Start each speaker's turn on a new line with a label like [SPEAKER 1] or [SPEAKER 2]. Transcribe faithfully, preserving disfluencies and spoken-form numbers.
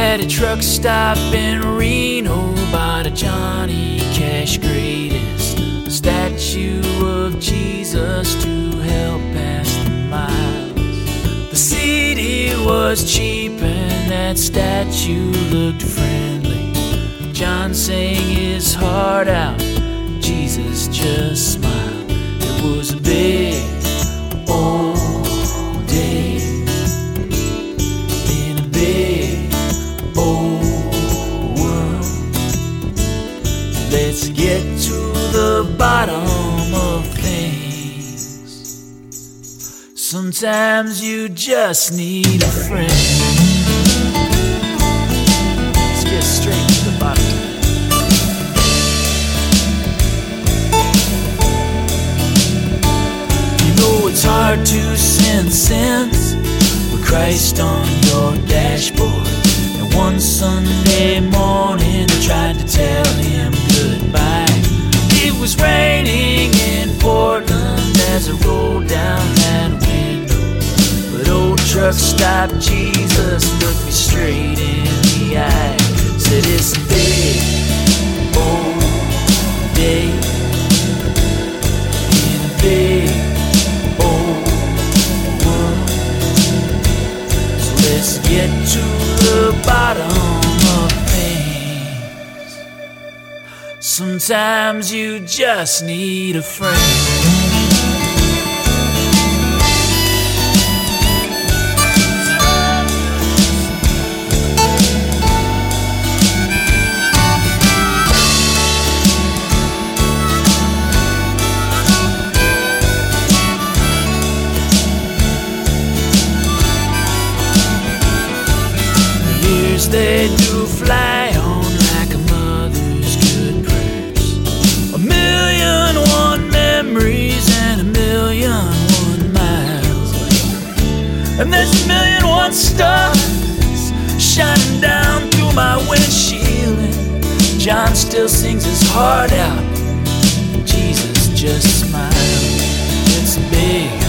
[SPEAKER 1] at a truck stop in Reno, bought a Johnny Cash greatest, a statue of Jesus to help pass the miles. The C D was cheap and that statue looked friendly. John sang his heart out, Jesus just smiled. It was a big old day in a big old world. Let's get to the bottom of things. Sometimes you just need a friend. Let's get straight to the bottom. It's hard to sense sense with Christ on your dashboard. And one Sunday morning I tried to tell him goodbye. It was raining in Portland as I rolled down that window, but old truck stop Jesus looked me straight in the eye. Said it's a big old day in a big let's get to the bottom of things. Sometimes you just need a friend. They do fly on like a mother's good prayers. A million one memories and a million one miles. And there's a million one stars shining down through my windshield. And John still sings his heart out, Jesus just smiled. It's a big